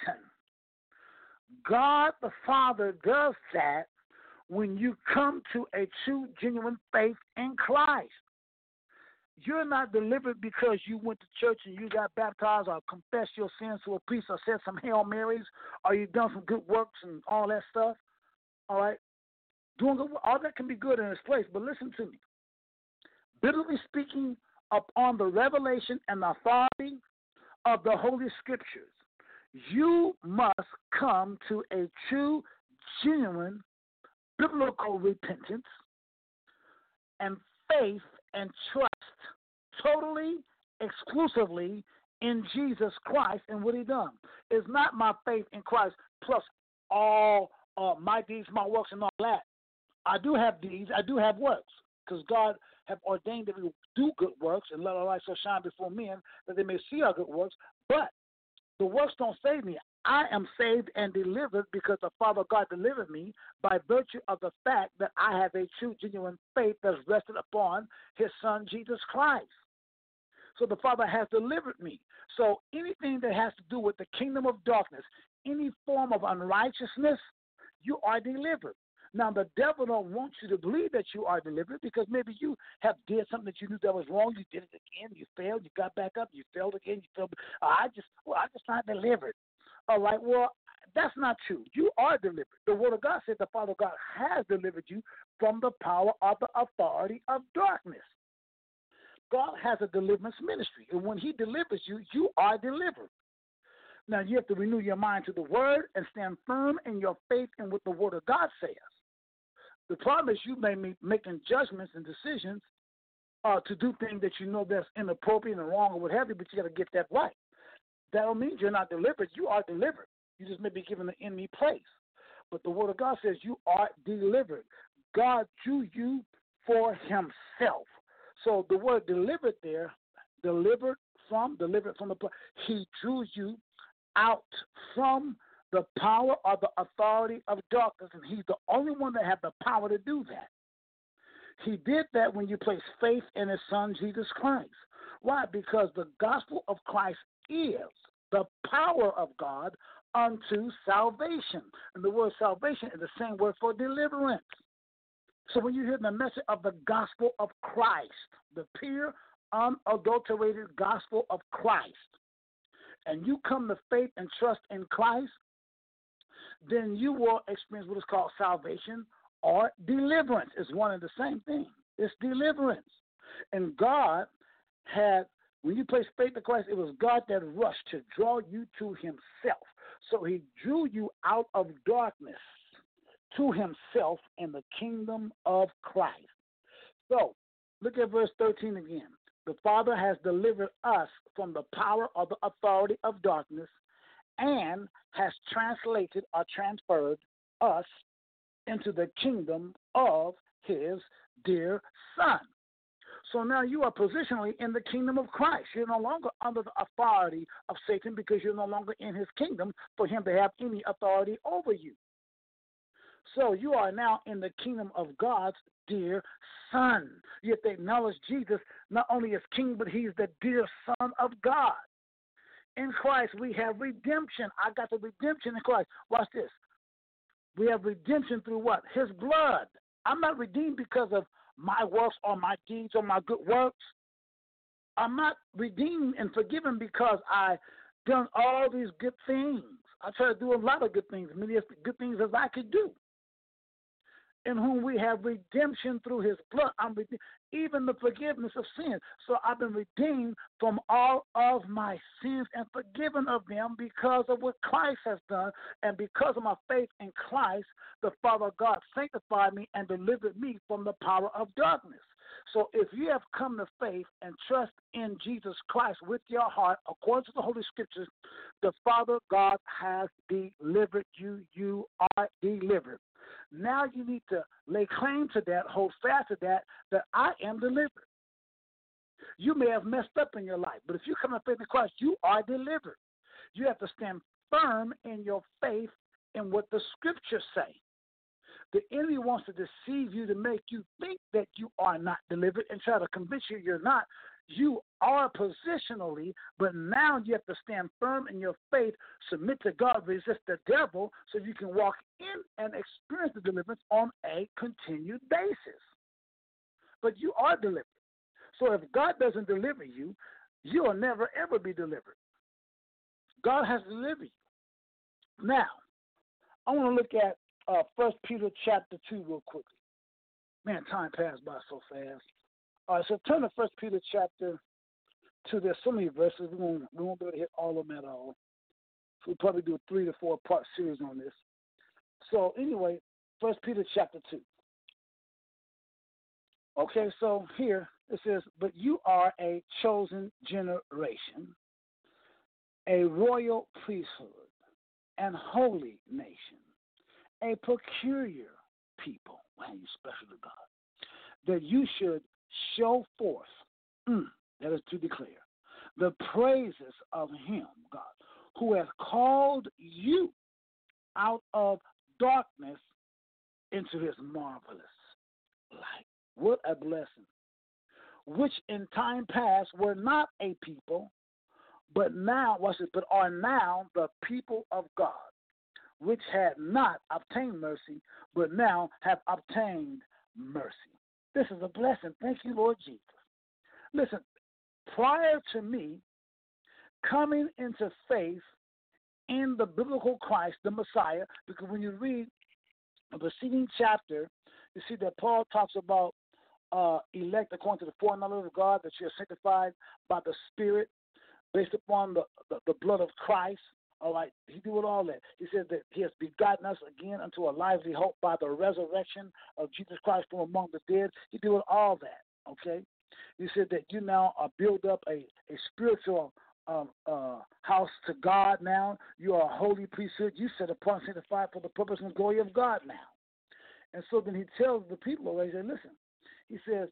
God the Father does that when you come to a true, genuine faith in Christ. You're not delivered because you went to church and you got baptized or confessed your sins to a priest or said some Hail Marys or you've done some good works and all that stuff. All right? Doing good, all that can be good in its place, but listen to me. Biblically speaking, upon the revelation and authority of the Holy Scriptures, you must come to a true, genuine, biblical repentance and faith and trust totally, exclusively in Jesus Christ and what he done. It's not my faith in Christ plus all uh, my deeds, my works, and all that. I do have deeds, I do have works, because God have ordained that we do good works and let our light so shine before men that they may see our good works, but the works don't save me. I am saved and delivered because the Father God delivered me by virtue of the fact that I have a true, genuine faith that's rested upon his Son, Jesus Christ. So the Father has delivered me. So anything that has to do with the kingdom of darkness, any form of unrighteousness, you are delivered. Now, the devil don't want you to believe that you are delivered because maybe you have did something that you knew that was wrong. You did it again. You failed. You got back up. You failed again. You failed. I just, well, I just not delivered. All right, well, that's not true. You are delivered. The Word of God said the Father God has delivered you from the power of the authority of darkness. God has a deliverance ministry, and when He delivers you, you are delivered. Now, you have to renew your mind to the Word and stand firm in your faith in what the Word of God says. The problem is you may be making judgments and decisions uh, to do things that you know that's inappropriate and wrong or what have you, but you got to get that right. That don't mean you're not delivered. You are delivered. You just may be given the enemy place. But the Word of God says you are delivered. God drew you for Himself. So the word delivered there, delivered from, delivered from the, He drew you out from the power or the authority of darkness, and He's the only one that had the power to do that. He did that when you place faith in His Son, Jesus Christ. Why? Because the gospel of Christ is the power of God unto salvation. And the word salvation is the same word for deliverance. So when you hear the message of the gospel of Christ, the pure, unadulterated gospel of Christ, and you come to faith and trust in Christ, then you will experience what is called salvation or deliverance. It's one and the same thing. It's deliverance. And God had, when you place faith in Christ, it was God that rushed to draw you to Himself. So He drew you out of darkness to Himself in the kingdom of Christ. So look at verse thirteen again. The Father has delivered us from the power of the authority of darkness and has translated or transferred us into the kingdom of His dear Son. So now you are positionally in the kingdom of Christ. You're no longer under the authority of Satan because you're no longer in his kingdom for him to have any authority over you. So you are now in the kingdom of God's dear Son. You have to acknowledge Jesus not only as King, but He's the dear Son of God. In Christ, we have redemption. I got the redemption in Christ. Watch this. We have redemption through what? His blood. I'm not redeemed because of my works or my deeds or my good works. I'm not redeemed and forgiven because I done all these good things. I try to do a lot of good things, many as good things as I could do. In whom we have redemption through His blood. I'm redeemed, even the forgiveness of sin. So I've been redeemed from all of my sins and forgiven of them because of what Christ has done. And because of my faith in Christ, the Father God sanctified me and delivered me from the power of darkness. So if you have come to faith and trust in Jesus Christ with your heart, according to the Holy Scriptures, the Father God has delivered you. You are delivered. Now you need to lay claim to that, hold fast to that, that I am delivered. You may have messed up in your life, but if you come to faith in Christ, you are delivered. You have to stand firm in your faith in what the Scriptures say. The enemy wants to deceive you to make you think that you are not delivered and try to convince you you're not. You are positionally, but now you have to stand firm in your faith, submit to God, resist the devil, so you can walk in and experience the deliverance on a continued basis. But you are delivered. So if God doesn't deliver you, you will never, ever be delivered. God has delivered you. Now, I want to look at uh, First Peter chapter two real quickly. Man, time passed by so fast. All right, so turn to First Peter chapter two. There's so many verses. We won't, we won't be able to hit all of them at all. So we'll probably do a three to four part series on this. So anyway, First Peter chapter two. Okay, so here it says, but you are a chosen generation, a royal priesthood, and holy nation, a peculiar people. Man, you special to God. That you should show forth, mm, that is to declare, the praises of Him, God, who has called you out of darkness into His marvelous light. What a blessing. Which in time past were not a people, but now, watch this, but are now the people of God, which had not obtained mercy, but now have obtained mercy. This is a blessing. Thank you, Lord Jesus. Listen, prior to me coming into faith in the biblical Christ, the Messiah, because when you read the preceding chapter, you see that Paul talks about uh, elect according to the foreknowledge of God, that you are sanctified by the Spirit, based upon the, the, the blood of Christ. All right, he did all that. He said that he has begotten us again unto a lively hope by the resurrection of Jesus Christ from among the dead. He did all that, okay? He said that you now are build up a, a spiritual um, uh, house to God now. You are a holy priesthood. You set apart and sanctified for the purpose and glory of God now. And so then he tells the people, he said, listen, he says,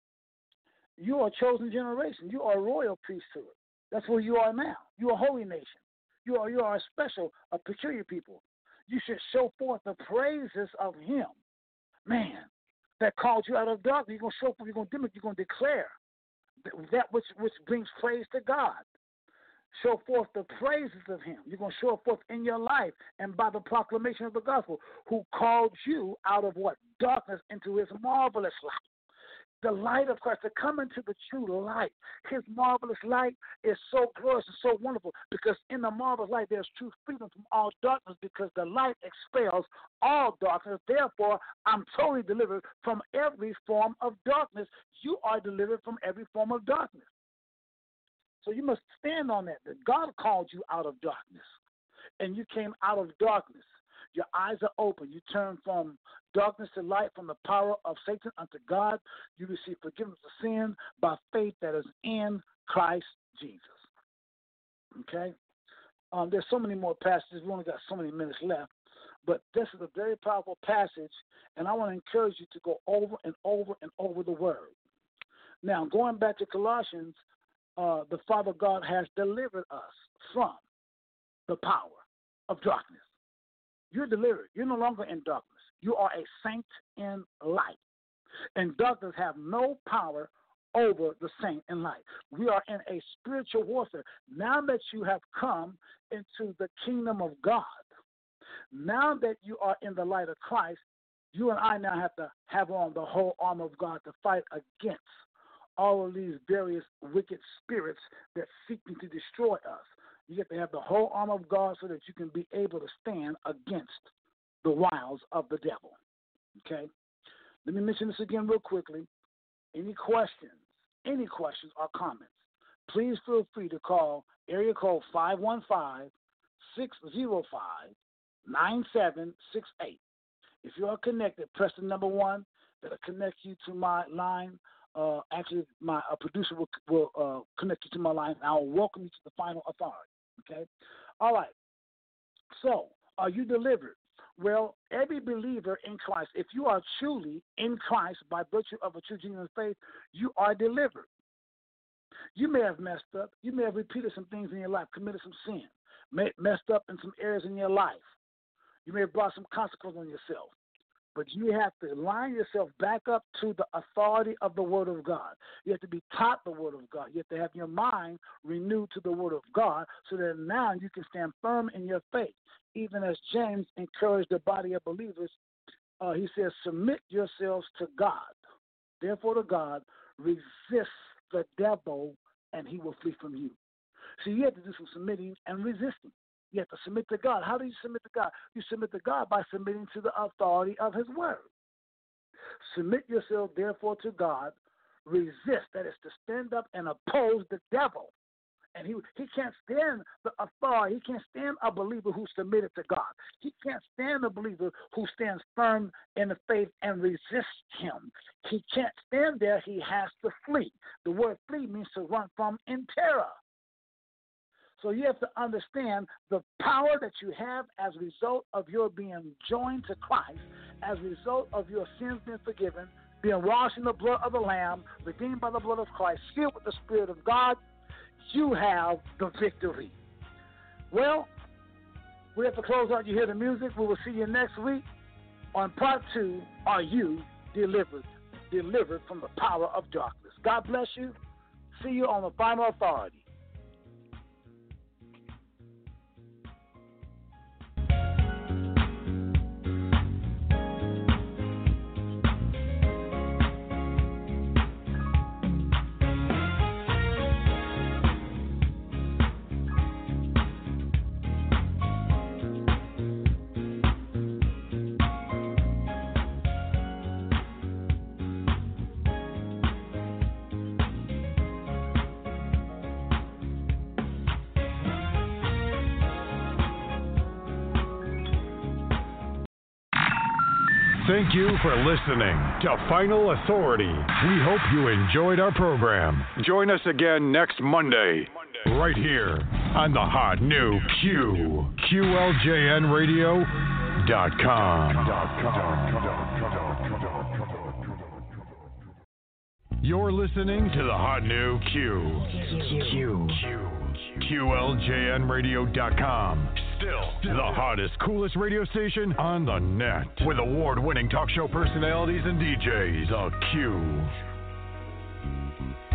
you are a chosen generation. You are a royal priesthood. That's where you are now. You are a holy nation. You are you are a special, a peculiar people. You should show forth the praises of him, man, that called you out of darkness. You're going to show forth, you're going to demonstrate, you're going to declare that which, which brings praise to God. Show forth the praises of him. You're going to show it forth in your life and by the proclamation of the gospel, who called you out of what? Darkness into his marvelous light. The light of Christ, to come into the true light. His marvelous light is so glorious and so wonderful, because in the marvelous light there's true freedom from all darkness, because the light expels all darkness. Therefore, I'm totally delivered from every form of darkness. You are delivered from every form of darkness. So you must stand on that, that God called you out of darkness, and you came out of darkness. Your eyes are open. You turn from darkness to light, from the power of Satan unto God. You receive forgiveness of sin by faith that is in Christ Jesus. Okay? Um, there's so many more passages. We only got so many minutes left. But this is a very powerful passage, and I want to encourage you to go over and over and over the Word. Now, going back to Colossians, uh, the Father God has delivered us from the power of darkness. You're delivered. You're no longer in darkness. You are a saint in light. And darkness have no power over the saint in light. We are in a spiritual warfare. Now that you have come into the kingdom of God, now that you are in the light of Christ, you and I now have to have on the whole armor of God to fight against all of these various wicked spirits that seeking to destroy us. You have to have the whole armor of God so that you can be able to stand against the wiles of the devil. Okay? Let me mention this again real quickly. Any questions, any questions or comments, please feel free to call area code five one five, six zero five, nine seven six eight. If you are connected, press the number one. That'll connect you to my line. Uh, actually, my uh, producer will, will uh, connect you to my line, and I will welcome you to the final authority. Okay? All right. So, are you delivered? Well, every believer in Christ, if you are truly in Christ by virtue of a true genuine faith, you are delivered. You may have messed up. You may have repeated some things in your life, committed some sin, may, messed up in some areas in your life. You may have brought some consequence on yourself. But you have to line yourself back up to the authority of the Word of God. You have to be taught the Word of God. You have to have your mind renewed to the Word of God so that now you can stand firm in your faith. Even as James encouraged the body of believers, uh, he says, submit yourselves to God. Therefore to God, resist the devil, and he will flee from you. So you have to do some submitting and resisting. You have to submit to God. How do you submit to God? You submit to God by submitting to the authority of his word. Submit yourself, therefore, to God. Resist, that is to stand up and oppose the devil. And he he can't stand the authority. He can't stand a believer who's submitted to God. He can't stand a believer who stands firm in the faith and resists him. He can't stand there. He has to flee. The word flee means to run from in terror. So you have to understand the power that you have as a result of your being joined to Christ, as a result of your sins being forgiven, being washed in the blood of the Lamb, redeemed by the blood of Christ, filled with the Spirit of God. You have the victory. Well, we have to close out. You hear the music. We will see you next week on part two, Are You Delivered? Delivered from the power of darkness. God bless you. See you on the final authority. Thank you for listening to Final Authority. We hope you enjoyed our program. Join us again next Monday, right here on the hot new Q, Q L J N radio dot com. You're listening to the hot new Q, Q, Q L J N radio dot com. Still the hottest, coolest radio station on the net with award-winning talk show personalities and D Js. The Q.